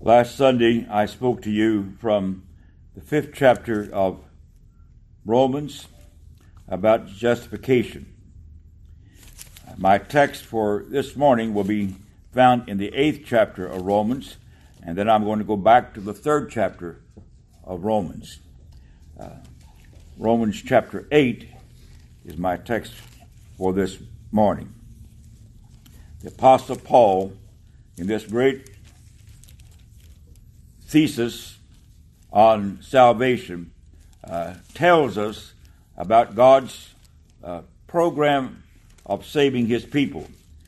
Last Sunday, I spoke to you from the 5th chapter of Romans about justification. My text for this morning will be found in the 8th chapter of Romans, and then I'm going to go back to the 3rd chapter of Romans. Romans chapter 8 is my text for this morning. The Apostle Paul, in this great thesis on salvation, tells us about God's program of saving his people.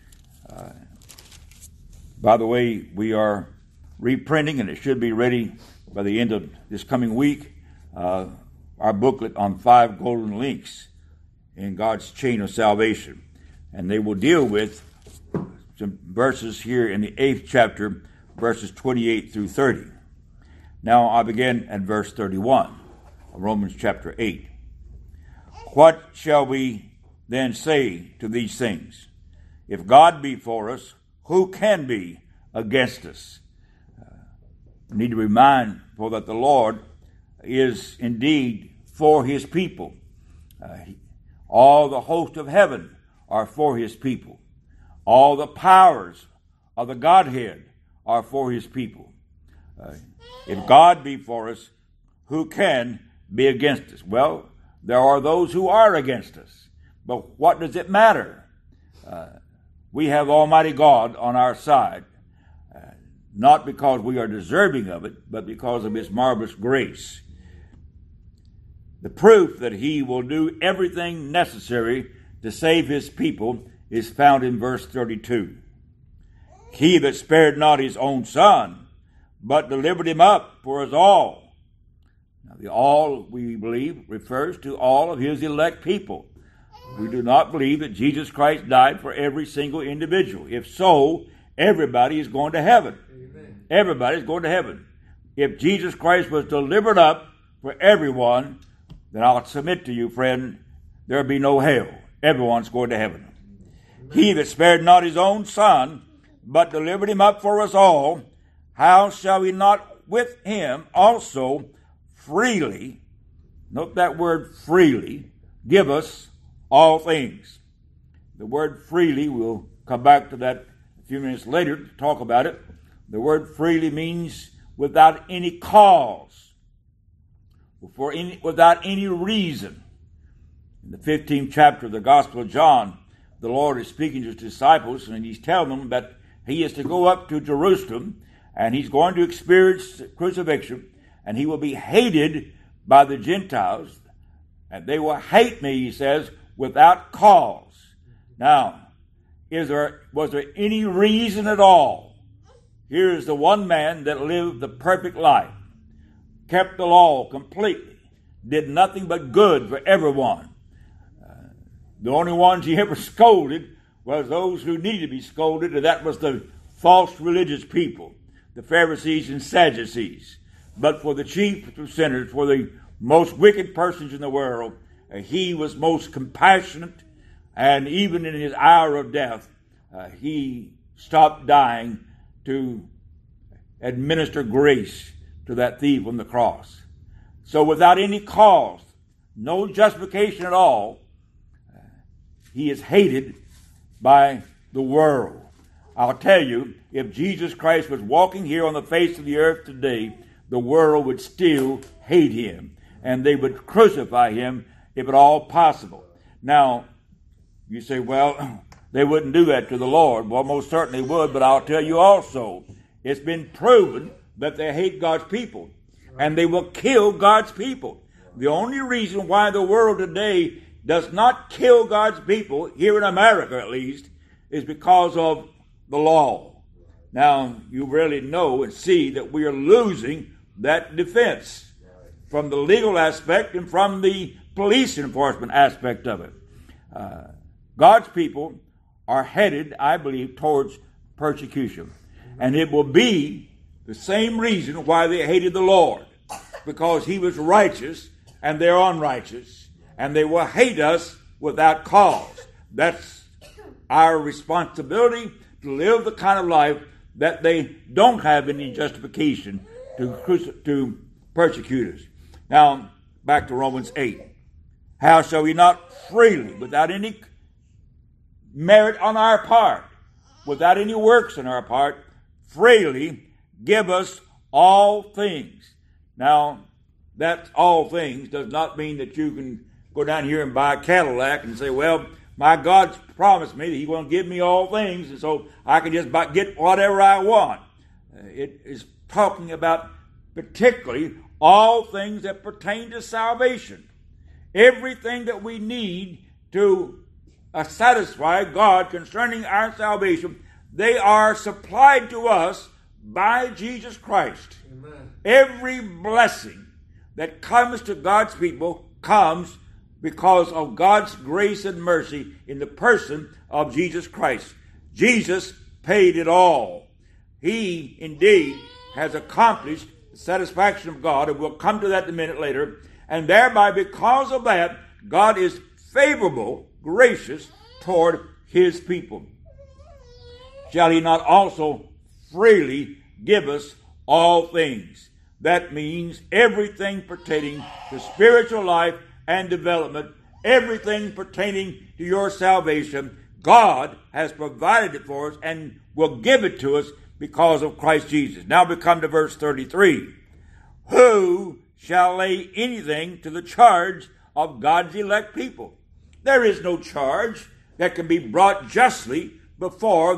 By the way, we are reprinting, and it should be ready by the end of this coming week, our booklet on 5 golden links in God's chain of salvation. And they will deal with some verses here in the 8th chapter, verses 28 through 30. Now I begin at verse 31 of Romans chapter 8. What shall we then say to these things? If God be for us, who can be against us? We need to remind for that the Lord is indeed for his people. All the host of heaven are for his people. All the powers of the Godhead are for his people. If God be for us, who can be against us? Well, there are those who are against us. But what does it matter? We have Almighty God on our side, not because we are deserving of it, but because of his marvelous grace. The proof that he will do everything necessary to save his people is found in verse 32. He that spared not his own son, but delivered him up for us all. Now, the all, we believe, refers to all of his elect people. We do not believe that Jesus Christ died for every single individual. If so, everybody is going to heaven. Amen. Everybody is going to heaven. If Jesus Christ was delivered up for everyone, then I'll submit to you, friend, there'll be no hell. Everyone's going to heaven. Amen. He that spared not his own son, but delivered him up for us all, how shall we not with him also freely, note that word freely, give us all things? The word freely, we'll come back to that a few minutes later to talk about it. The word freely means without any cause, without any reason. In the 15th chapter of the Gospel of John, the Lord is speaking to his disciples, and he's telling them that he is to go up to Jerusalem, and he's going to experience crucifixion, and he will be hated by the Gentiles, and they will hate me, he says, without cause. Now, was there any reason at all? Here is the one man that lived the perfect life, kept the law completely, did nothing but good for everyone. The only ones he ever scolded was those who needed to be scolded, and that was the false religious people, the Pharisees and Sadducees. But for the chief of sinners, for the most wicked persons in the world, he was most compassionate, and even in his hour of death, he stopped dying to administer grace to that thief on the cross. So without any cause, no justification at all, he is hated by the world. I'll tell you, if Jesus Christ was walking here on the face of the earth today, the world would still hate him, and they would crucify him if at all possible. Now, you say, well, they wouldn't do that to the Lord. Well, most certainly would, but I'll tell you also, it's been proven that they hate God's people, and they will kill God's people. The only reason why the world today does not kill God's people, here in America at least, is because of the law. Now, you really know and see that we are losing that defense from the legal aspect and from the police enforcement aspect of it. God's people are headed, I believe, towards persecution. And it will be the same reason why they hated the Lord, because he was righteous and they're unrighteous, and they will hate us without cause. That's our responsibility, to live the kind of life that they don't have any justification to persecute us. Now, back to Romans 8. How shall we not freely, without any merit on our part, without any works on our part, freely give us all things? Now, that all things does not mean that you can go down here and buy a Cadillac and say, well, my God's promised me that He's going to give me all things, and so I can just get whatever I want. It is talking about particularly all things that pertain to salvation. Everything that we need to satisfy God concerning our salvation, they are supplied to us by Jesus Christ. Amen. Every blessing that comes to God's people comes because of God's grace and mercy in the person of Jesus Christ. Jesus paid it all. He indeed has accomplished the satisfaction of God, and we'll come to that in a minute later. And thereby, because of that, God is favorable, gracious toward His people. Shall He not also freely give us all things? That means everything pertaining to spiritual life and development, everything pertaining to your salvation. God has provided it for us and will give it to us because of Christ Jesus. Now we come to verse 33. Who shall lay anything to the charge of God's elect people? There is no charge that can be brought justly before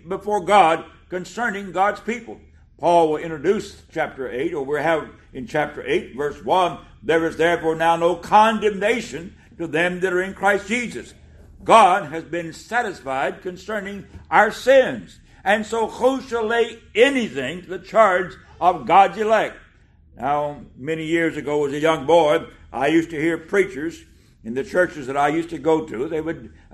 God concerning God's people. Paul will introduce chapter 8, or we have in chapter 8, verse 1, there is therefore now no condemnation to them that are in Christ Jesus. God has been satisfied concerning our sins. And so who shall lay anything to the charge of God's elect? Now, many years ago as a young boy, I used to hear preachers in the churches that I used to go to. They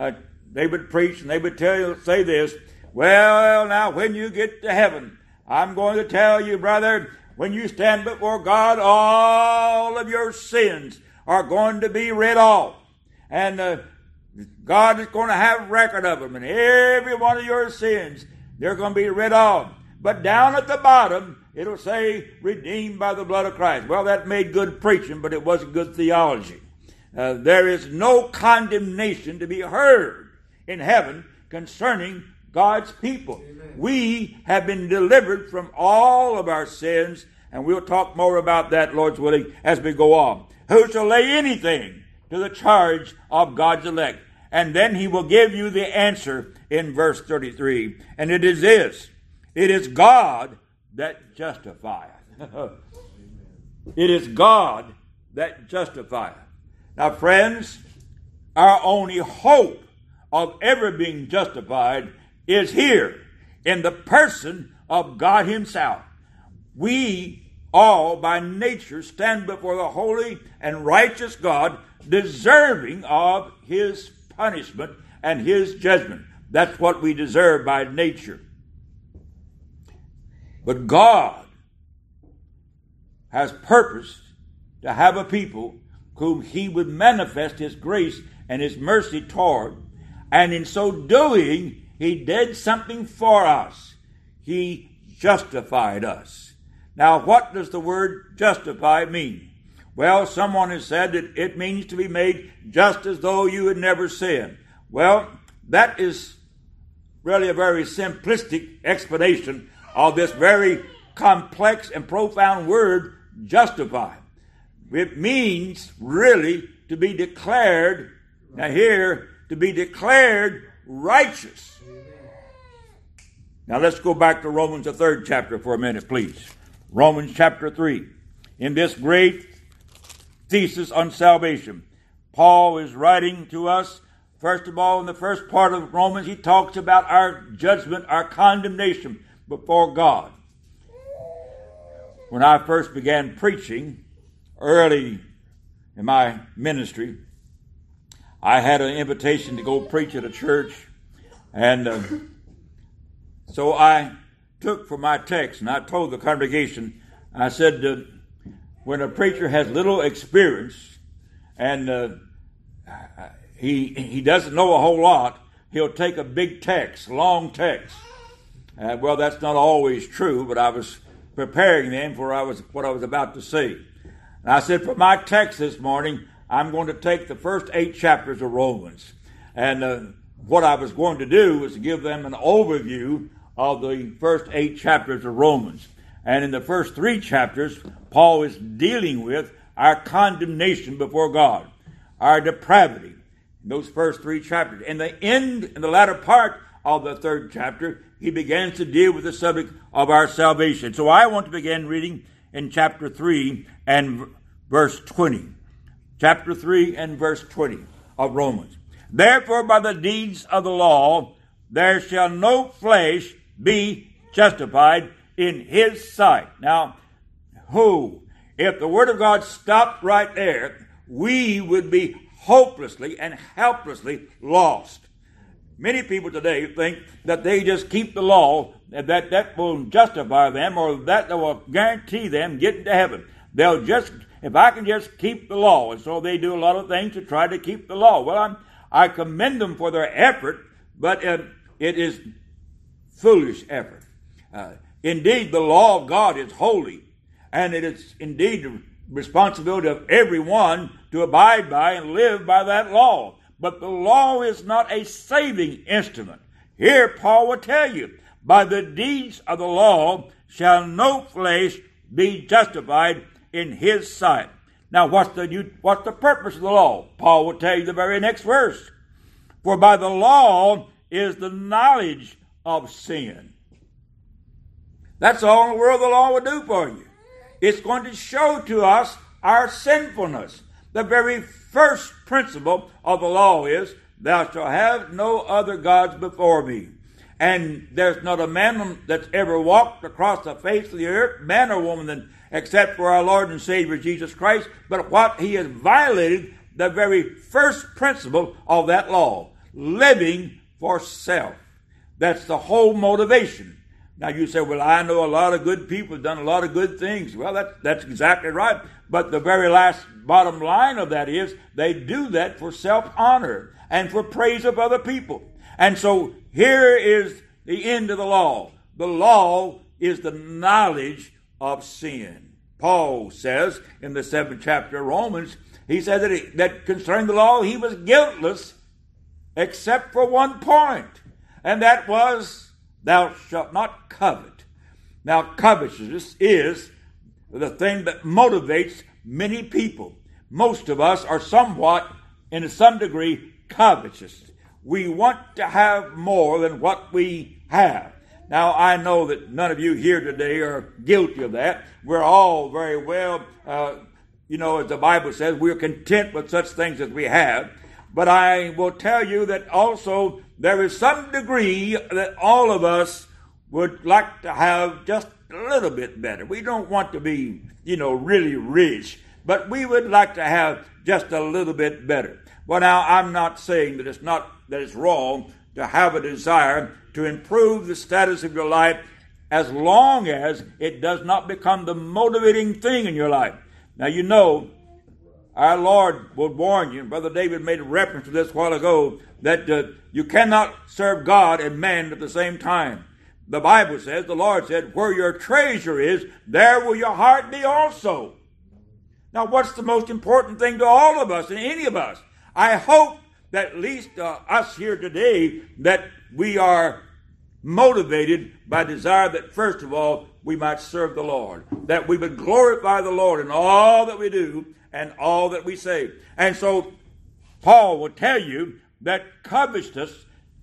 would preach and they would say this, well, now when you get to heaven, I'm going to tell you, brother, when you stand before God, all of your sins are going to be read off. And God is going to have record of them. And every one of your sins, they're going to be read off. But down at the bottom, it'll say, redeemed by the blood of Christ. Well, that made good preaching, but it wasn't good theology. There is no condemnation to be heard in heaven concerning God's people. Amen. We have been delivered from all of our sins, and we'll talk more about that, Lord's willing, as we go on. Who shall lay anything to the charge of God's elect? And then he will give you the answer in verse 33. And it is this: it is God that justifieth. It is God that justifieth. Now, friends, our only hope of ever being justified is here in the person of God Himself. We all by nature stand before the holy and righteous God, deserving of His punishment and His judgment. That's what we deserve by nature. But God has purposed to have a people whom He would manifest His grace and His mercy toward, and in so doing, He did something for us. He justified us. Now, what does the word justify mean? Well, someone has said that it means to be made just as though you had never sinned. Well, that is really a very simplistic explanation of this very complex and profound word, justify. It means really to be declared, now here, to be declared righteous. Now let's go back to Romans, the 3rd chapter for a minute, please. Romans chapter 3. In this great thesis on salvation, Paul is writing to us. First of all, in the first part of Romans, he talks about our judgment, our condemnation before God. When I first began preaching early in my ministry, I had an invitation to go preach at a church, and so I took for my text, and I told the congregation, I said, when a preacher has little experience and he doesn't know a whole lot, he'll take a big text, long text. Well, that's not always true, but I was preparing them for what I was about to say. And I said, for my text this morning, I'm going to take the first 8 chapters of Romans. And what I was going to do was give them an overview of the first 8 chapters of Romans. And in the first 3 chapters, Paul is dealing with our condemnation before God, our depravity. In those first 3 chapters. In the latter part of the 3rd chapter, he begins to deal with the subject of our salvation. So I want to begin reading in chapter 3 and verse 20. Chapter 3 and verse 20 of Romans. Therefore, by the deeds of the law, there shall no flesh be justified in his sight. Now, if the Word of God stopped right there, we would be hopelessly and helplessly lost. Many people today think that they just keep the law, that will justify them, or that will guarantee them getting to heaven. If I can just keep the law, and so they do a lot of things to try to keep the law. Well, I commend them for their effort, but it is foolish effort. Indeed, the law of God is holy, and it is indeed the responsibility of everyone to abide by and live by that law. But the law is not a saving instrument. Here Paul will tell you, by the deeds of the law shall no flesh be justified in his sight. Now what's the purpose of the law? Paul will tell you the very next verse. For by the law is the knowledge of sin. That's all in the world the law will do for you. It's going to show to us our sinfulness. The very first principle of the law is, thou shalt have no other gods before me. And there's not a man that's ever walked across the face of the earth, man or woman, except for our Lord and Savior Jesus Christ, but what he has violated the very first principle of that law, living for self. That's the whole motivation. Now you say, well, I know a lot of good people have done a lot of good things. Well, that's exactly right. But the very last bottom line of that is they do that for self-honor and for praise of other people. And so here is the end of the law. The law is the knowledge of sin. Paul says in the 7th chapter of Romans, he said that concerning the law, he was guiltless except for one point. And that was, thou shalt not covet. Now, covetousness is the thing that motivates many people. Most of us are somewhat, in some degree, covetous. We want to have more than what we have. Now, I know that none of you here today are guilty of that. We're all very well, as the Bible says, we're content with such things as we have. But I will tell you that also there is some degree that all of us would like to have just a little bit better. We don't want to be, really rich, but we would like to have just a little bit better. Well, now, I'm not saying that it's wrong to have a desire to improve the status of your life as long as it does not become the motivating thing in your life. Now, our Lord would warn you, and Brother David made a reference to this a while ago, that you cannot serve God and man at the same time. The Bible says, the Lord said, where your treasure is, there will your heart be also. Now, what's the most important thing to all of us and any of us? I hope that at least us here today, that we are motivated by desire that, first of all, we might serve the Lord, that we would glorify the Lord in all that we do and all that we say. And so Paul will tell you that covetousness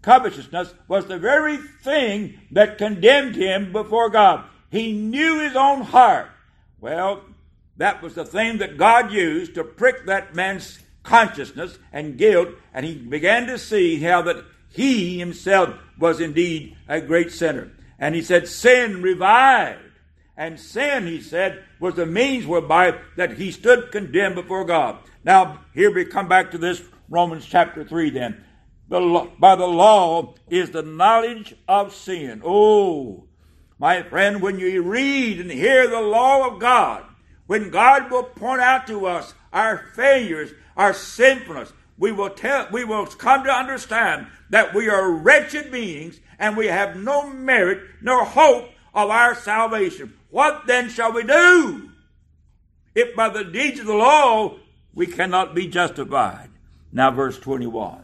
was the very thing that condemned him before God. He knew his own heart. Well, that was the thing that God used to prick that man's consciousness and guilt, and he began to see how that he himself was indeed a great sinner. And he said, sin revived. And sin, he said, was the means whereby that he stood condemned before God. Now, here we come back to this Romans chapter 3 then. By the law is the knowledge of sin. Oh, my friend, when you read and hear the law of God, when God will point out to us our failures, our sinfulness, we will come to understand that we are wretched beings and we have no merit nor hope of our salvation. What then shall we do? If by the deeds of the law we cannot be justified. Now verse 21.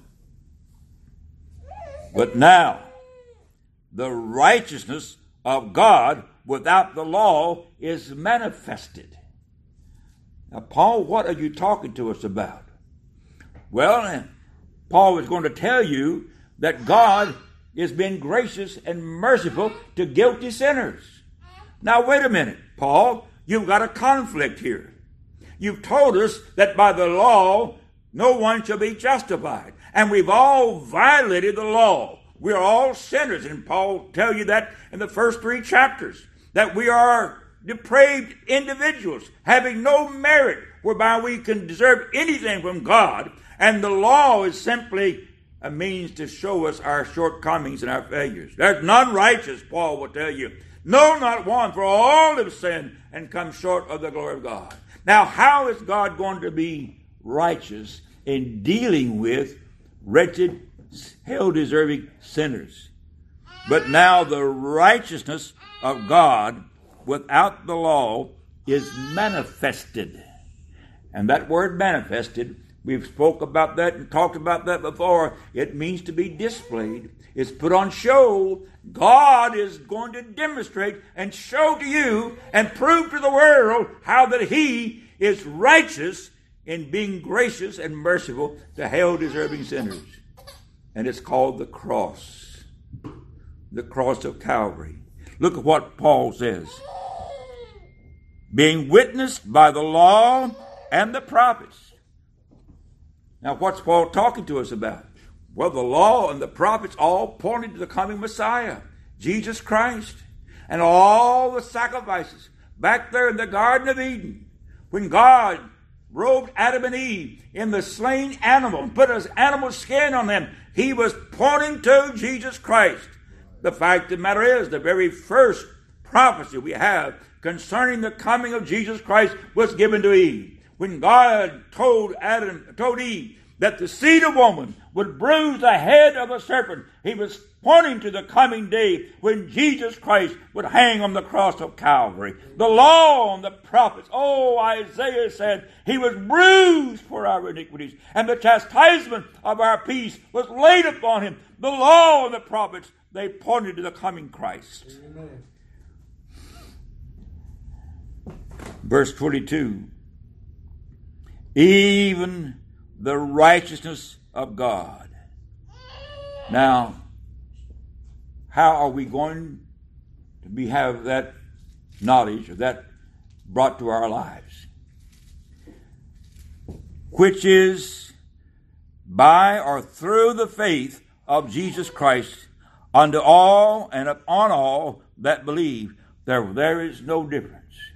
But now the righteousness of God without the law is manifested. Now, Paul, what are you talking to us about? Well, Paul is going to tell you that God is being gracious and merciful to guilty sinners. Now, wait a minute, Paul. You've got a conflict here. You've told us that by the law, no one shall be justified. And we've all violated the law. We're all sinners. And Paul tells you that in the first 3 chapters, that we are depraved individuals, having no merit whereby we can deserve anything from God. And the law is simply a means to show us our shortcomings and our failures. There's none righteous, Paul will tell you. No, not one, for all have sinned and come short of the glory of God. Now, how is God going to be righteous in dealing with wretched, hell-deserving sinners? But now the righteousness of God without the law is manifested. And that word manifested, we've spoke about that and talked about that before. It means to be displayed. It's put on show. God is going to demonstrate and show to you and prove to the world how that He is righteous in being gracious and merciful to hell-deserving sinners. And it's called the cross of Calvary. Look at what Paul says. Being witnessed by the law and the prophets. Now, what's Paul talking to us about? Well, the law and the prophets all pointed to the coming Messiah, Jesus Christ, and all the sacrifices back there in the Garden of Eden, when God robed Adam and Eve in the slain animal, put his animal skin on them, He was pointing to Jesus Christ. The fact of the matter is, the very first prophecy we have concerning the coming of Jesus Christ was given to Eve. When God told Eve that the seed of woman would bruise the head of the serpent, He was pointing to the coming day when Jesus Christ would hang on the cross of Calvary. The law and the prophets, Isaiah said, He was bruised for our iniquities, and the chastisement of our peace was laid upon Him. The law and the prophets, they pointed to the coming Christ. Amen. Verse 22, even the righteousness of God. Now, how are we going to have that knowledge or that brought to our lives? Which is by or through the faith of Jesus Christ unto all and upon all that believe. There is no difference.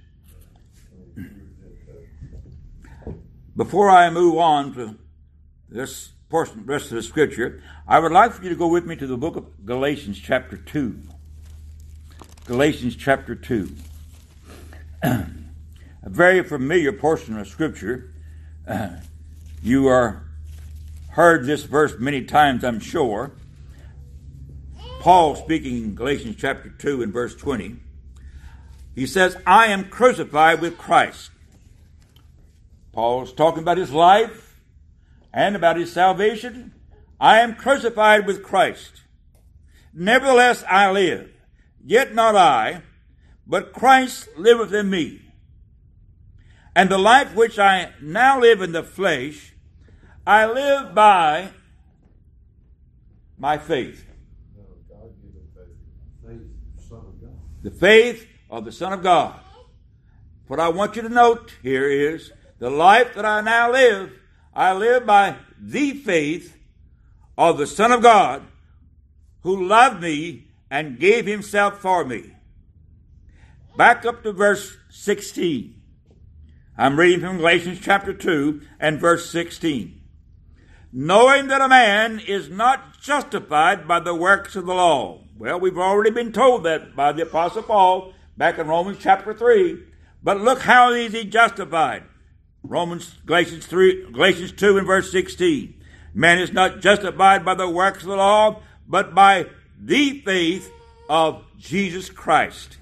Before I move on to this portion, the rest of the scripture, I would like for you to go with me to the book of Galatians chapter 2. Galatians chapter 2. A very familiar portion of scripture. You are heard this verse many times, I'm sure. Paul speaking in Galatians chapter 2 and verse 20. He says, I am crucified with Christ. Paul's talking about his life and about his salvation. I am crucified with Christ. Nevertheless I live, yet not I, but Christ liveth in me. And the life which I now live in the flesh, I live by my faith. The faith of the Son of God. What I want you to note here is, the life that I now live, I live by the faith of the Son of God, who loved me and gave Himself for me. Back up to verse 16. I'm reading from Galatians chapter 2 and verse 16. Knowing that a man is not justified by the works of the law. Well, we've already been told that by the Apostle Paul back in Romans chapter 3. But look how is he justified. Galatians 2 and verse 16. Man is not justified by the works of the law, but by the faith of Jesus Christ.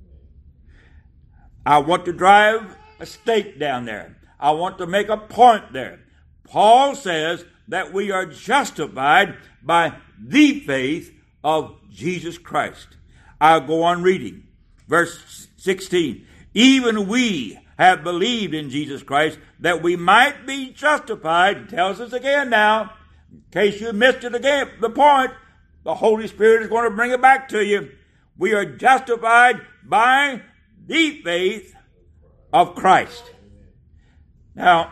I want to drive a stake down there. I want to make a point there. Paul says that we are justified by the faith of Jesus Christ. I'll go on reading. Verse 16. Even we have believed in Jesus Christ that we might be justified. It tells us again now, in case you missed it again, the point, the Holy Spirit is going to bring it back to you. We are justified by the faith of Christ. Now,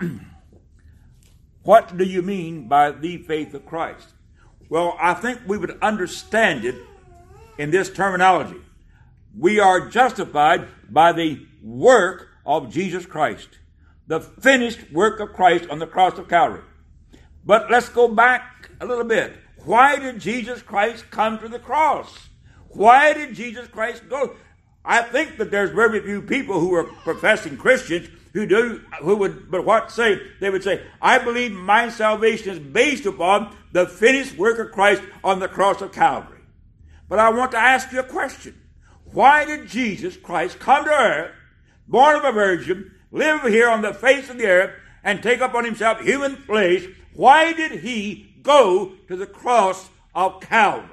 what do you mean by the faith of Christ? Well, I think we would understand it in this terminology. We are justified by the work of Jesus Christ, the finished work of Christ on the cross of Calvary. But let's go back a little bit. Why did Jesus Christ come to the cross? Why did Jesus Christ go? I think that there's very few people who are professing Christians who would say, I believe my salvation is based upon the finished work of Christ on the cross of Calvary. But I want to ask you a question. Why did Jesus Christ come to earth, born of a virgin, live here on the face of the earth, and take upon himself human flesh? Why did he go to the cross of Calvary?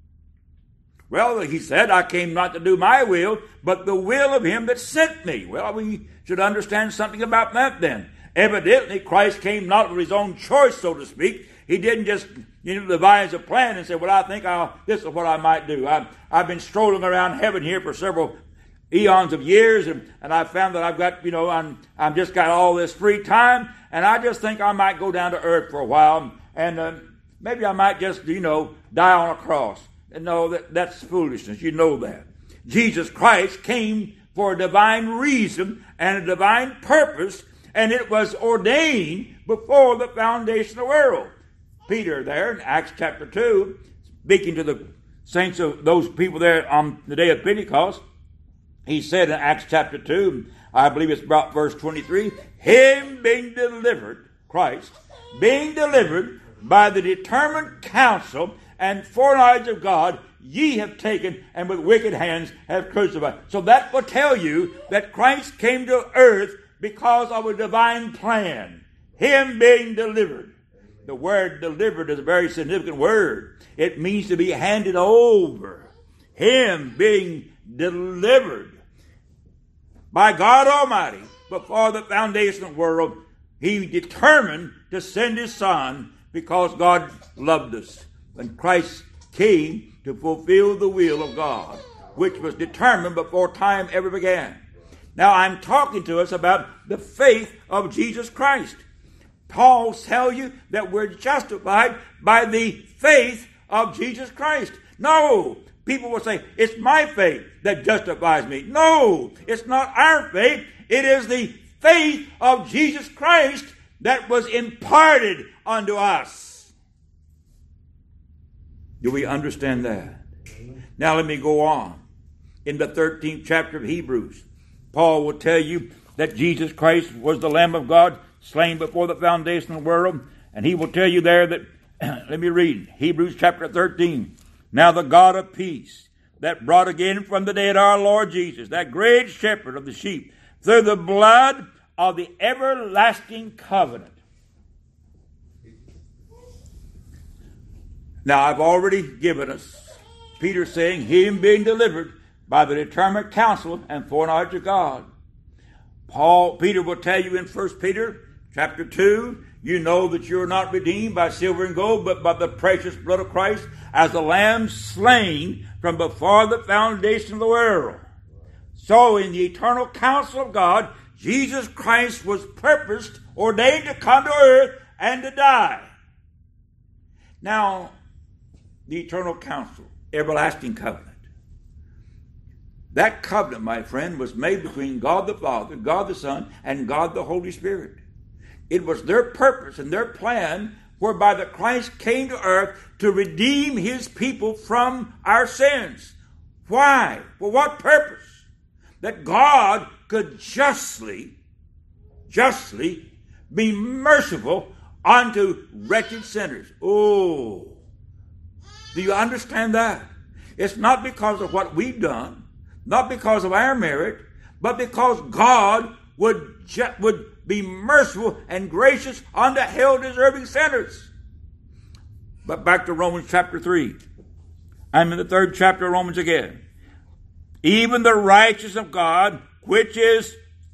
Well, he said, I came not to do my will, but the will of him that sent me. Well, we should understand something about that then. Evidently, Christ came not of his own choice, so to speak. He didn't just devise a plan and say, well, I think this is what I might do. I've been strolling around heaven here for several eons of years, and I found that I've got, I'm just got all this free time, and I just think I might go down to earth for a while, and maybe I might just, die on a cross. And no, that's foolishness. You know that. Jesus Christ came for a divine reason and a divine purpose, and it was ordained before the foundation of the world. Peter there in Acts chapter 2, speaking to the saints of those people there on the day of Pentecost, he said in Acts chapter 2, I believe it's about verse 23, him being delivered, Christ, being delivered by the determined counsel and foreknowledge of God, ye have taken and with wicked hands have crucified. So that will tell you that Christ came to earth because of a divine plan. Him being delivered. The word delivered is a very significant word. It means to be handed over. Him being delivered by God Almighty before the foundation of the world. He determined to send his Son because God loved us. When Christ came to fulfill the will of God, which was determined before time ever began. Now I'm talking to us about the faith of Jesus Christ. Paul tells you that we're justified by the faith of Jesus Christ. No, people will say, it's my faith that justifies me. No, it's not our faith. It is the faith of Jesus Christ that was imparted unto us. Do we understand that? Now let me go on. In the 13th chapter of Hebrews, Paul will tell you that Jesus Christ was the Lamb of God slain before the foundation of the world. And he will tell you there that, let me read, Hebrews chapter 13. Now the God of peace that brought again from the dead our Lord Jesus, that great shepherd of the sheep, through the blood of the everlasting covenant. Now, I've already given us Peter saying, him being delivered by the determined counsel and foreknowledge of God. Peter will tell you in 1 Peter chapter 2, you know that you're not redeemed by silver and gold, but by the precious blood of Christ, as a lamb slain from before the foundation of the world. So in the eternal counsel of God, Jesus Christ was purposed, ordained to come to earth and to die. Now, the eternal counsel, everlasting covenant. That covenant, my friend, was made between God the Father, God the Son, and God the Holy Spirit. It was their purpose and their plan whereby the Christ came to earth to redeem his people from our sins. Why? For what purpose? That God could justly be merciful unto wretched sinners. Oh, do you understand that? It's not because of what we've done, not because of our merit, but because God would be merciful and gracious unto hell-deserving sinners. But back to Romans chapter 3. I'm in the 3rd chapter of Romans again. Even the righteousness of God, which is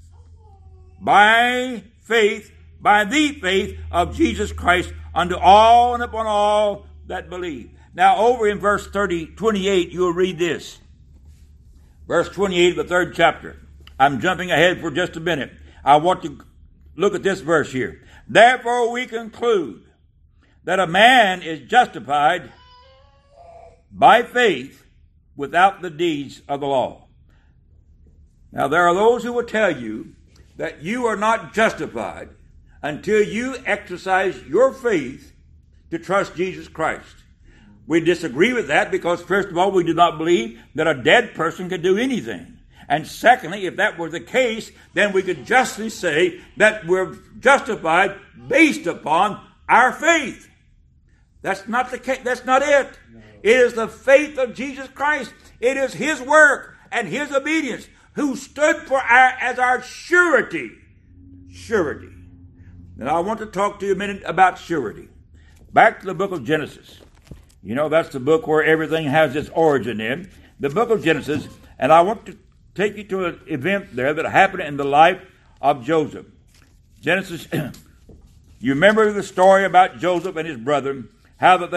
by faith, by the faith of Jesus Christ, unto all and upon all that believe. Now over in verse 28, you'll read this. Verse 28 of the 3rd chapter. I'm jumping ahead for just a minute. I want to look at this verse here. Therefore we conclude that a man is justified by faith without the deeds of the law. Now there are those who will tell you that you are not justified until you exercise your faith to trust Jesus Christ. We disagree with that because, first of all, we do not believe that a dead person could do anything. And secondly, if that were the case, then we could justly say that we're justified based upon our faith. That's not the case. That's not it. No. It is the faith of Jesus Christ. It is His work and His obedience who stood for as our surety. Surety. Now I want to talk to you a minute about surety. Back to the book of Genesis. You know, that's the book where everything has its origin in. The book of Genesis. And I want to take you to an event there that happened in the life of Joseph. Genesis, you remember the story about Joseph and his brother, how that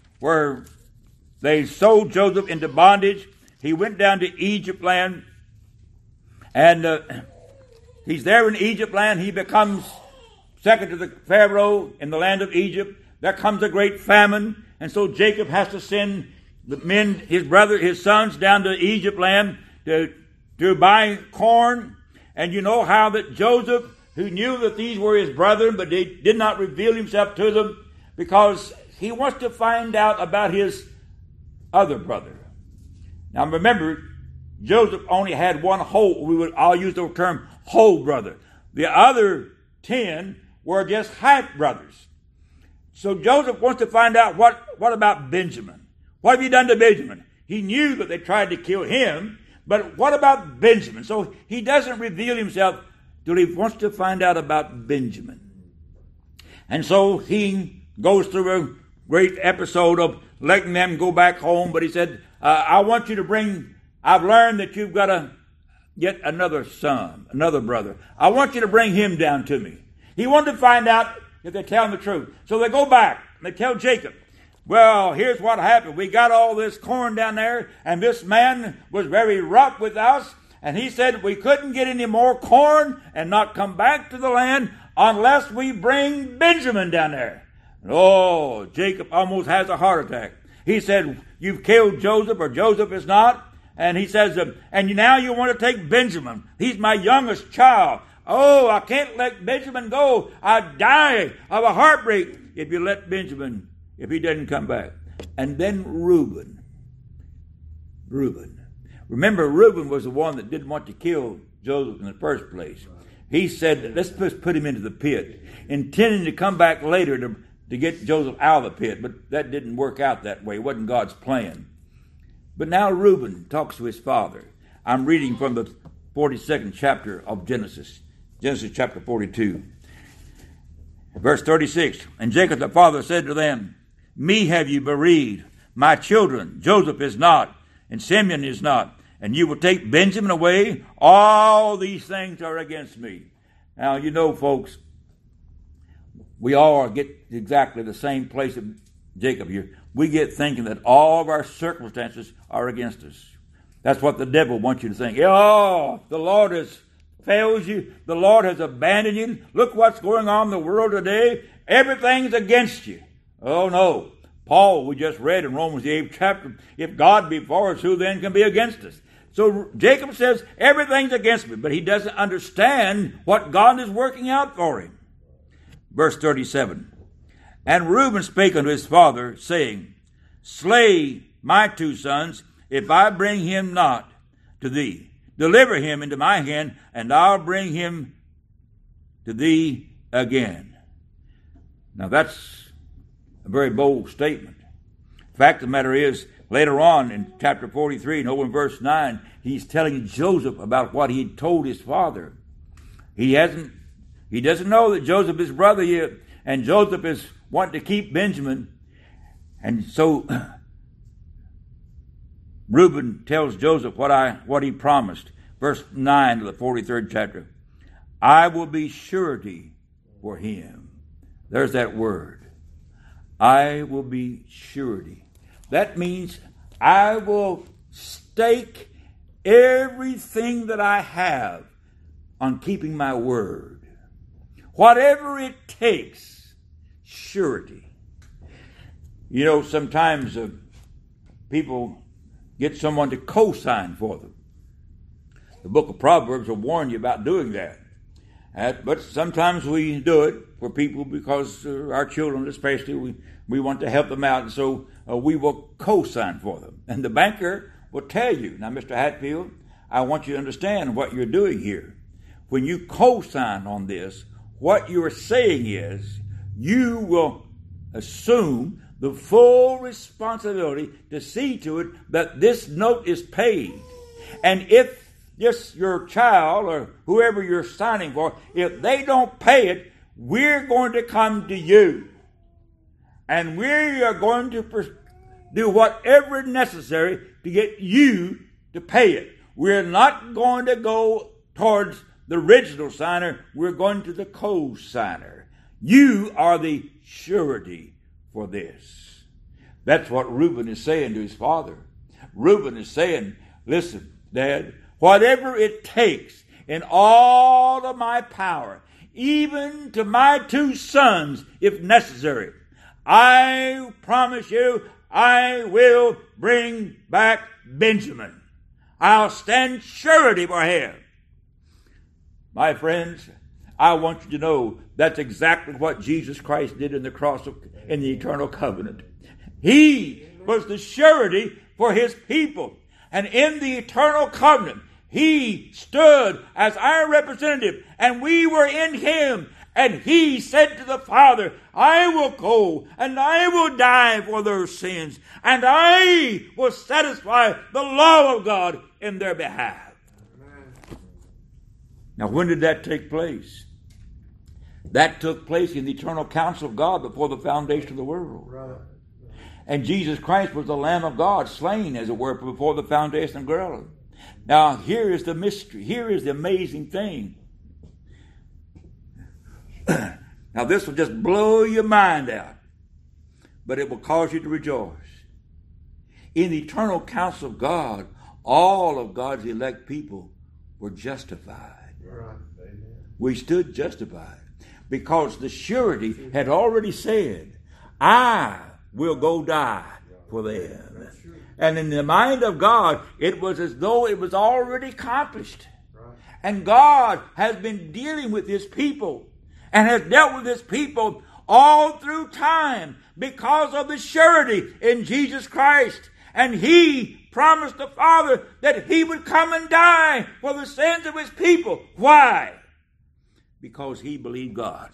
they sold Joseph into bondage. He went down to Egypt land, and he's there in Egypt land. He becomes second to the Pharaoh in the land of Egypt. There comes a great famine, and so Jacob has to send the men, his sons, down to Egypt land to buy corn. And you know how that Joseph, who knew that these were his brethren, but he did not reveal himself to them because he wants to find out about his other brother. Now remember, Joseph only had one whole, I'll use the term whole brother. The other 10 were just half brothers. So Joseph wants to find out what about Benjamin? What have you done to Benjamin? He knew that they tried to kill him, but what about Benjamin? So he doesn't reveal himself till he wants to find out about Benjamin. And so he goes through a great episode of letting them go back home, but he said, I've learned that you've got to get another son, another brother. I want you to bring him down to me. He wanted to find out if they tell him the truth. So they go back and they tell Jacob, well, here's what happened. We got all this corn down there, and this man was very rough with us, and he said we couldn't get any more corn and not come back to the land unless we bring Benjamin down there. Oh, Jacob almost has a heart attack. He said, you've killed Joseph, or Joseph is not. And he says, and now you want to take Benjamin. He's my youngest child. Oh, I can't let Benjamin go. I'd die of a heartbreak if you let Benjamin, if he doesn't come back. And then Reuben. Remember, Reuben was the one that didn't want to kill Joseph in the first place. He said, let's just put him into the pit, intending to come back later to get Joseph out of the pit. But that didn't work out that way. It wasn't God's plan. But now Reuben talks to his father. I'm reading from the 42nd chapter of Genesis chapter 42. Verse 36, and Jacob the father said to them, me have you bereaved, my children. Joseph is not, and Simeon is not, and you will take Benjamin away. All these things are against me. Now, you know, folks, we all get exactly the same place of Jacob here. We get thinking that all of our circumstances are against us. That's what the devil wants you to think. Oh, the Lord has failed you. The Lord has abandoned you. Look what's going on in the world today. Everything's against you. Oh, no. Paul, we just read in Romans the 8th chapter, if God be for us, who then can be against us? So Jacob says, everything's against me, but he doesn't understand what God is working out for him. Verse 37, and Reuben spake unto his father, saying, slay my 2 sons, if I bring him not to thee. Deliver him into my hand, and I'll bring him to thee again. Now that's a very bold statement. The fact of the matter is, later on in chapter 43, and over in verse 9, he's telling Joseph about what he told his father. He doesn't know that Joseph is his brother yet, and Joseph is wanting to keep Benjamin. And so Reuben tells Joseph what he promised. Verse 9 of the 43rd chapter. I will be surety for him. There's that word. I will be surety. That means I will stake everything that I have on keeping my word. Whatever it takes, surety. You know, sometimes people get someone to co-sign for them. The book of Proverbs will warn you about doing that. But sometimes we do it for people because our children especially, we want to help them out, and so we will co-sign for them. And the banker will tell you, now Mr. Hatfield, I want you to understand what you're doing here. When you co-sign on this, what you're saying is you will assume the full responsibility to see to it that this note is paid. And if just your child or whoever you're signing for, if they don't pay it, we're going to come to you. And we are going to do whatever necessary to get you to pay it. We're not going to go towards the original signer. We're going to the co-signer. You are the surety for this. That's what Reuben is saying to his father. Reuben is saying, listen, Dad, whatever it takes in all of my power, even to my 2 sons, if necessary, I promise you, I will bring back Benjamin. I'll stand surety for him. My friends, I want you to know that's exactly what Jesus Christ did in the cross in the eternal covenant. He was the surety for his people. And in the eternal covenant, he stood as our representative, and we were in him. And he said to the Father, I will go and I will die for their sins, and I will satisfy the law of God in their behalf. Amen. Now, when did that take place? That took place in the eternal counsel of God before the foundation of the world. Right. And Jesus Christ was the Lamb of God, slain, as it were, before the foundation of the world. Now, here is the mystery. Here is the amazing thing. Now, this will just blow your mind out, but it will cause you to rejoice. In the eternal counsel of God, all of God's elect people were justified. Right. We stood justified because the surety had already said, I will go die for them. And in the mind of God, it was as though it was already accomplished. Right. And God has been dealing with his people and has dealt with his people all through time because of the surety in Jesus Christ. And he promised the Father that he would come and die for the sins of his people. Why? Because he believed God.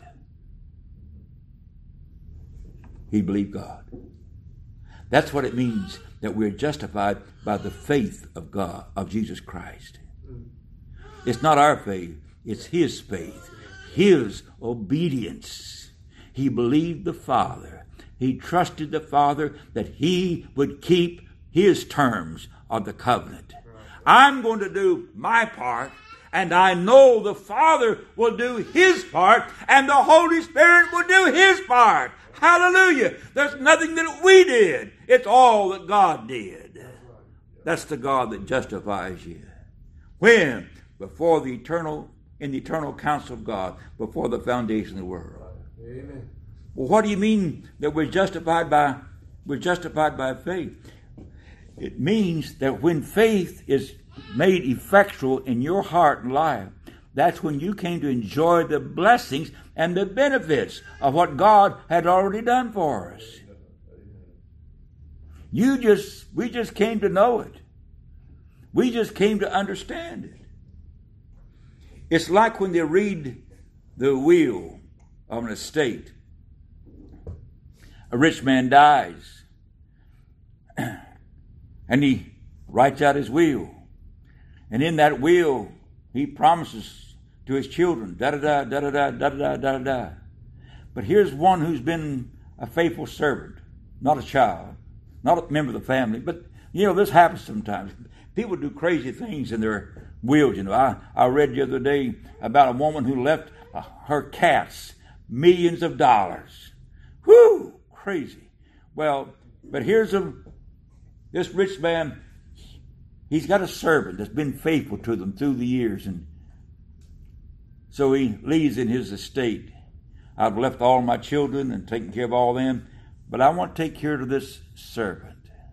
He believed God. That's what it means that we're justified by the faith of God, of Jesus Christ. It's not our faith, it's his faith, his obedience. He believed the Father. He trusted the Father that he would keep his terms of the covenant. I'm going to do my part, and I know the Father will do his part, and the Holy Spirit will do his part. Hallelujah. There's nothing that we did. It's all that God did. That's the God that justifies you. When? Before the eternal, in the eternal counsel of God, before the foundation of the world. Amen. Well, what do you mean that we're justified by faith? It means that when faith is made effectual in your heart and life, that's when you came to enjoy the blessings and the benefits of what God had already done for us. We just came to know it. We just came to understand it. It's like when they read the will of an estate. A rich man dies, and he writes out his will. And in that will, he promises to his children, da-da-da, da-da-da, da-da-da, da-da-da. But here's one who's been a faithful servant, not a child, not a member of the family. But, this happens sometimes. People do crazy things in their wills. I read the other day about a woman who left her cats millions of dollars. Whew, crazy. Well, but here's this rich man. He's got a servant that's been faithful to them through the years, and so he leaves in his estate. I've left all my children and taken care of all them, but I want to take care of this servant.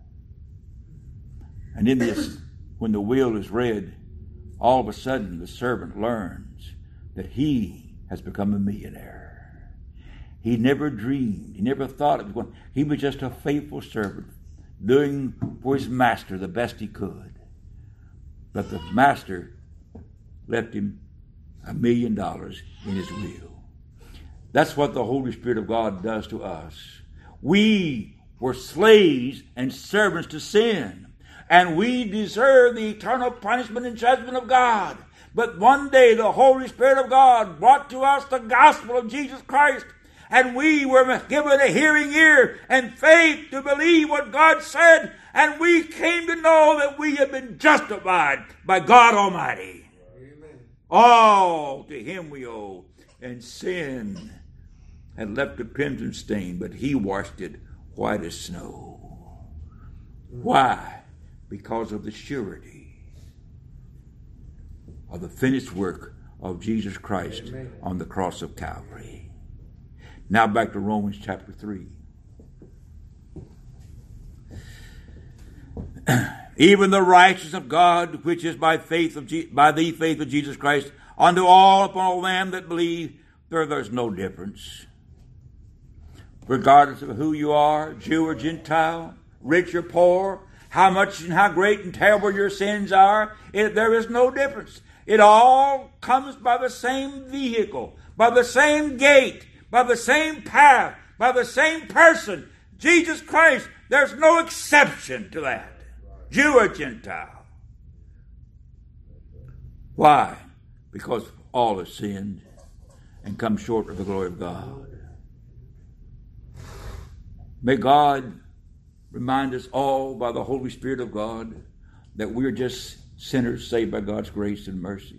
And in this, when the will is read, all of a sudden the servant learns that he has become a millionaire. He never dreamed, he never thought it was going. He was just a faithful servant, doing for his master the best he could. But the master left him $1 million in his will. That's what the Holy Spirit of God does to us. We were slaves and servants to sin, and we deserve the eternal punishment and judgment of God. But one day the Holy Spirit of God brought to us the gospel of Jesus Christ, and we were given a hearing ear and faith to believe what God said, and we came to know that we have been justified by God Almighty. Amen. All to Him we owe, and sin had left a crimson stain, but He washed it white as snow. Why? Because of the surety of the finished work of Jesus Christ Amen. On the cross of Calvary. Now back to Romans chapter 3. Even the righteousness of God, which is by the faith of Jesus Christ, unto all upon all them that believe, there's no difference. Regardless of who you are, Jew or Gentile, rich or poor, how much and how great and terrible your sins are, there is no difference. It all comes by the same vehicle, by the same gate, by the same path, by the same person, Jesus Christ. There's no exception to that, Jew or Gentile. Why? Because all have sinned and come short of the glory of God. May God remind us all by the Holy Spirit of God that we're just sinners saved by God's grace and mercy.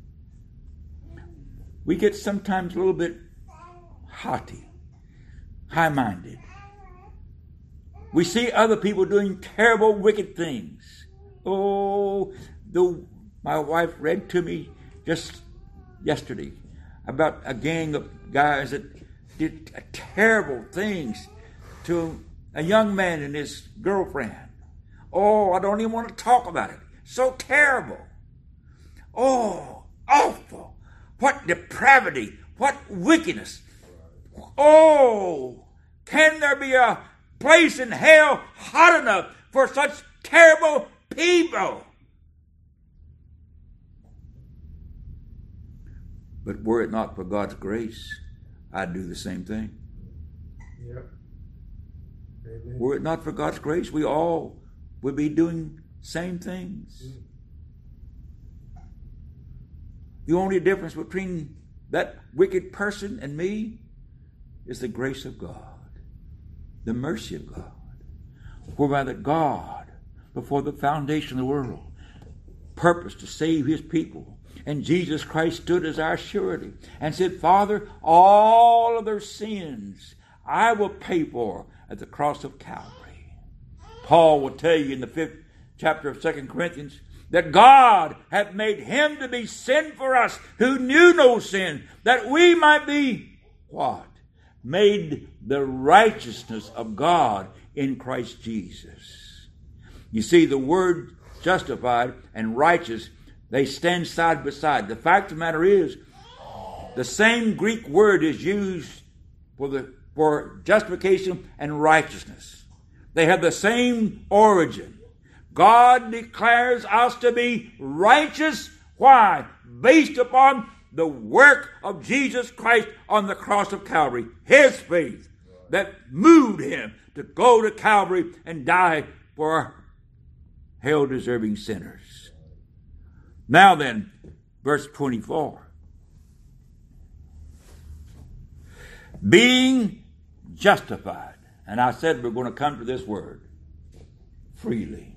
We get sometimes a little bit haughty, high-minded. We see other people doing terrible, wicked things. Oh, my wife read to me just yesterday about a gang of guys that did terrible things to a young man and his girlfriend. Oh, I don't even want to talk about it. So terrible. Oh, awful. What depravity. What wickedness. Oh, can there be a place in hell hot enough for such terrible people? But were it not for God's grace, I'd do the same thing. Yep. Amen. Were it not for God's grace, we all would be doing same things. The only difference between that wicked person and me is the grace of God, the mercy of God, whereby that God, before the foundation of the world, purposed to save His people. And Jesus Christ stood as our surety and said, Father, all of their sins I will pay for at the cross of Calvary. Paul will tell you in the 5th chapter of 2 Corinthians that God hath made Him to be sin for us who knew no sin, that we might be what? Made the righteousness of God in Christ Jesus. You see, the word justified and righteous, they stand side by side. The fact of the matter is, the same Greek word is used for justification and righteousness. They have the same origin. God declares us to be righteous. Why? Based upon the work of Jesus Christ on the cross of Calvary. His faith. that moved him to go to Calvary and die for hell-deserving sinners. Now then, verse 24. Being justified. And I said we're going to come to this word. Freely.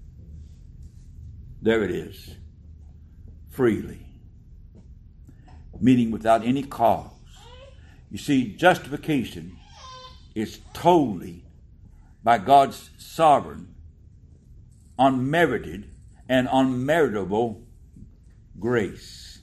There it is. Freely. Meaning without any cause. You see, justification is totally by God's sovereign, unmerited, and unmeritable grace.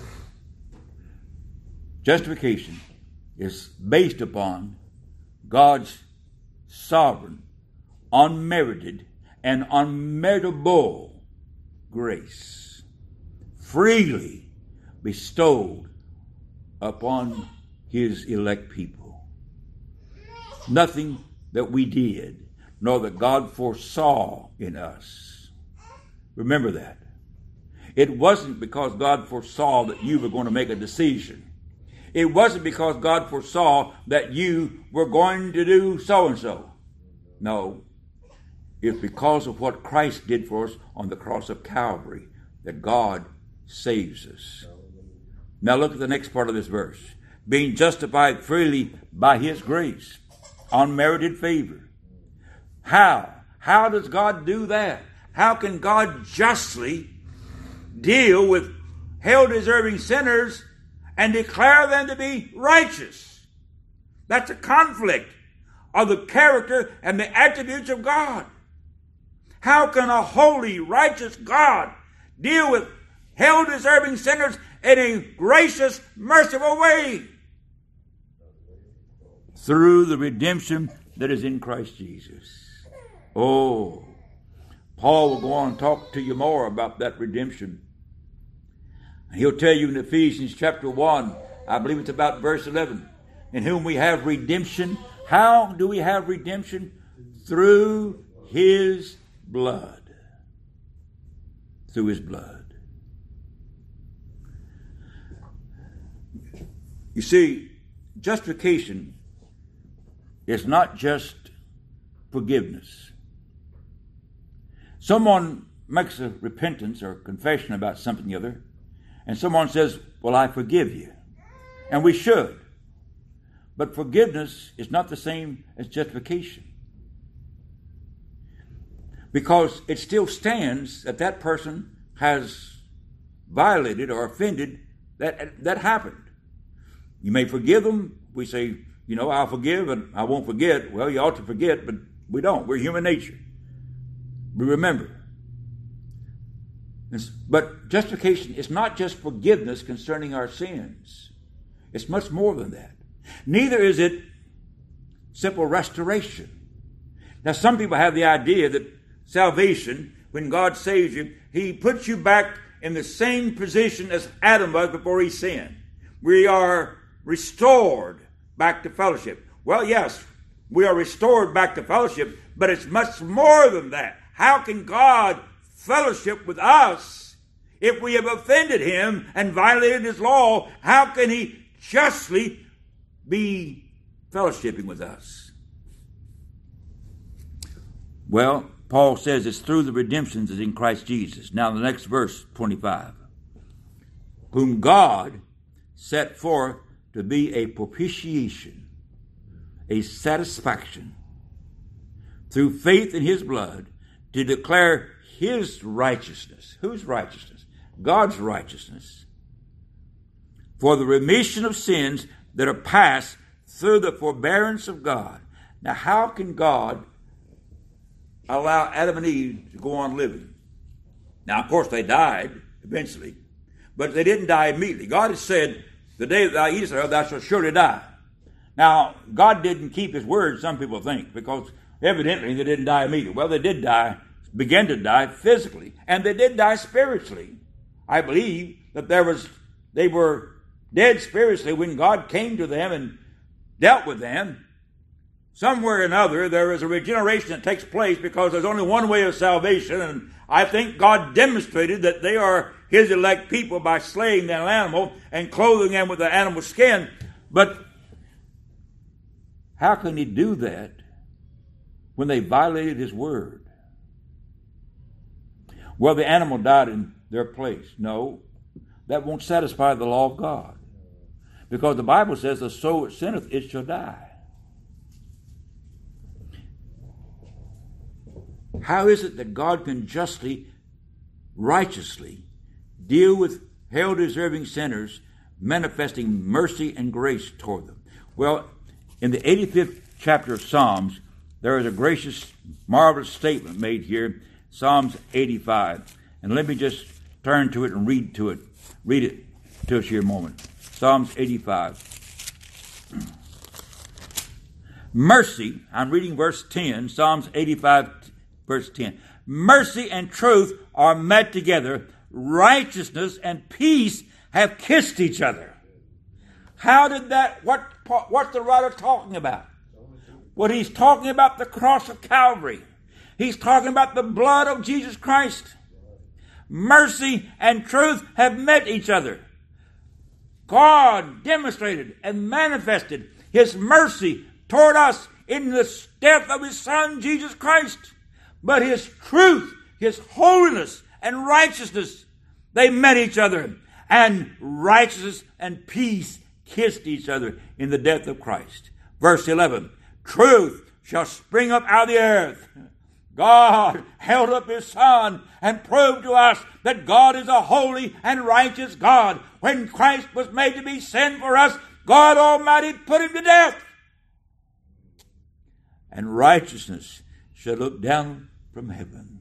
Justification is based upon God's sovereign, unmerited, and unmeritable grace, freely bestowed upon his elect people. Nothing that we did, nor that God foresaw in us. Remember that. It wasn't because God foresaw that you were going to make a decision. It wasn't because God foresaw that you were going to do so-and-so. No. It's because of what Christ did for us on the cross of Calvary that God saves us. Now look at the next part of this verse. Being justified freely by his grace. Unmerited favor. How? How does God do that? How can God justly deal with hell-deserving sinners and declare them to be righteous? That's a conflict of the character and the attributes of God. How can a holy, righteous God deal with hell-deserving sinners in a gracious, merciful way? Through the redemption that is in Christ Jesus. Oh, Paul will go on and talk to you more about that redemption. He'll tell you in Ephesians chapter 1, I believe it's about verse 11, in whom we have redemption. How do we have redemption? Through his blood. Through his blood. You see, justification is not just forgiveness. Someone makes a repentance or confession about something or other, and someone says, well, I forgive you. And we should. But forgiveness is not the same as justification. Because it still stands that that person has violated or offended that happened. You may forgive them. We say, I'll forgive and I won't forget. Well, you ought to forget, but we don't. We're human nature. We remember. But justification is not just forgiveness concerning our sins. It's much more than that. Neither is it simple restoration. Now, some people have the idea that salvation, when God saves you, he puts you back in the same position as Adam was before he sinned. We are restored back to fellowship. Well, yes, we are restored back to fellowship, but it's much more than that. How can God fellowship with us if we have offended him and violated his law? How can he justly be fellowshipping with us? Well, Paul says it's through the redemption that is in Christ Jesus. Now the next verse, 25. Whom God set forth to be a propitiation, a satisfaction, through faith in his blood, to declare his righteousness. Whose righteousness? God's righteousness. For the remission of sins that are past through the forbearance of God. Now, how can God allow Adam and Eve to go on living? Now, of course, they died eventually, but they didn't die immediately. God has said, the day that thou eatest thereof, thou shalt surely die. Now, God didn't keep his word, some people think, because evidently they didn't die immediately. Well, they did die, began to die physically, and they did die spiritually. I believe that they were dead spiritually when God came to them and dealt with them. Somewhere or another, there is a regeneration that takes place because there's only one way of salvation, and I think God demonstrated that they are his elect people by slaying that animal and clothing them with the animal skin. But How can he do that when they violated his word? Well, the animal died in their place. No, that won't satisfy the law of God. Because the Bible says, the soul that sinneth, it shall die. How is it that God can justly, righteously deal with hell-deserving sinners, manifesting mercy and grace toward them? Well, in the 85th chapter of Psalms, there is a gracious, marvelous statement made here, Psalms 85. And let me just turn to it and read it to us here a moment. Psalms 85. Mercy, I'm reading verse 10, Psalms 85, verse 10. Mercy and truth are met together. Righteousness and peace have kissed each other. How did that, what's the writer talking about? Well, he's talking about the cross of Calvary. He's talking about the blood of Jesus Christ. Mercy and truth have met each other. God demonstrated and manifested his mercy toward us in the death of his Son, Jesus Christ. But his truth, his holiness and righteousness, they met each other. And righteousness and peace kissed each other in the death of Christ. Verse 11, truth shall spring up out of the earth. God held up his Son and proved to us that God is a holy and righteous God. When Christ was made to be sin for us, God Almighty put him to death. And righteousness shall look down from heaven.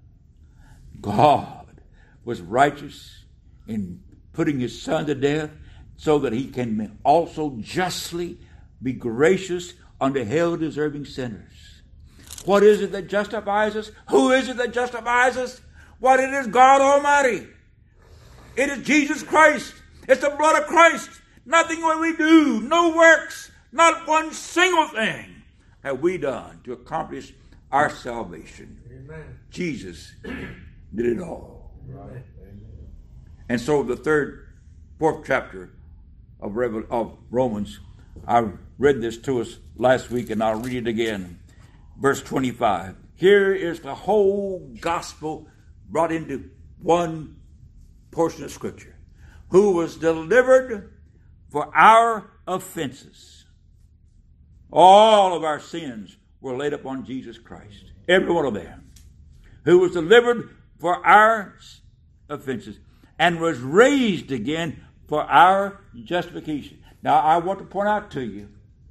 God was righteous in putting his Son to death so that he can also justly be gracious unto hell-deserving sinners. What is it that justifies us? Who is it that justifies us? What it is, God Almighty. It is Jesus Christ. It's the blood of Christ. Nothing what we do, no works, not one single thing have we done to accomplish our salvation. Amen. Jesus did it all. Right. And so the fourth chapter of Romans, I read this to us last week and I'll read it again. Verse 25. Here is the whole gospel brought into one portion of Scripture. Who was delivered for our offenses. All of our sins were laid upon Jesus Christ. Every one of them. Who was delivered for our offenses and was raised again for our justification. Now I want to point out to you.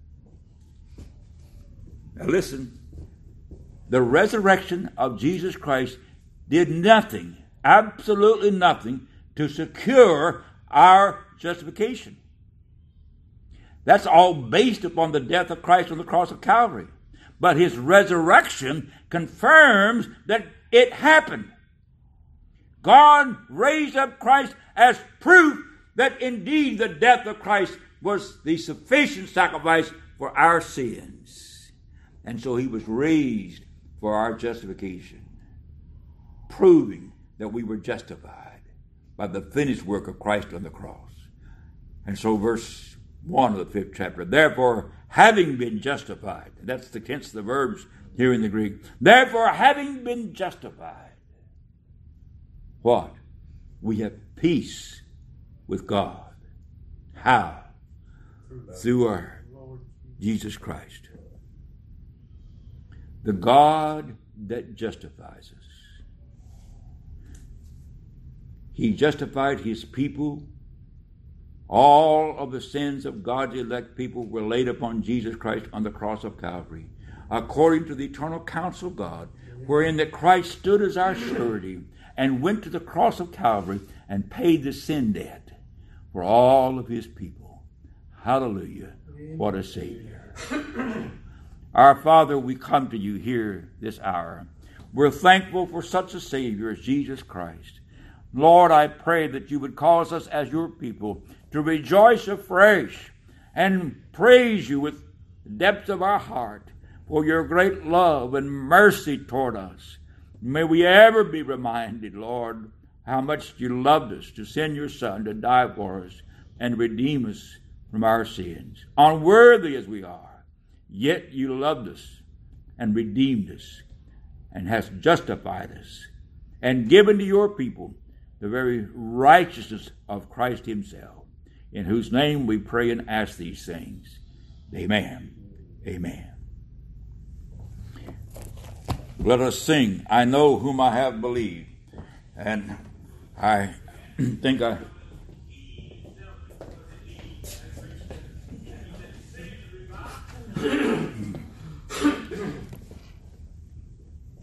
Now listen. The resurrection of Jesus Christ did nothing, absolutely nothing, to secure our justification. That's all based upon the death of Christ on the cross of Calvary. But his resurrection confirms that it happened. God raised up Christ as proof that indeed the death of Christ was the sufficient sacrifice for our sins. And so he was raised for our justification, proving that we were justified by the finished work of Christ on the cross. And so verse 1 of the 5th chapter, therefore, having been justified, that's the tense of the verbs here in the Greek, therefore, having been justified, what? We have peace with God. How? Through our Jesus Christ. The God that justifies us. He justified his people. All of the sins of God's elect people were laid upon Jesus Christ on the cross of Calvary, according to the eternal counsel of God, wherein that Christ stood as our surety and went to the cross of Calvary and paid the sin debt for all of his people. Hallelujah. What a Savior. Our Father, we come to you here this hour. We're thankful for such a Savior as Jesus Christ. Lord, I pray that you would cause us as your people to rejoice afresh and praise you with the depths of our heart for your great love and mercy toward us. May we ever be reminded, Lord, how much you loved us to send your Son to die for us and redeem us from our sins. Unworthy as we are, yet you loved us and redeemed us and hast justified us and given to your people the very righteousness of Christ himself, in whose name we pray and ask these things. Amen. Amen. Let us sing, I Know Whom I Have Believed. And I think I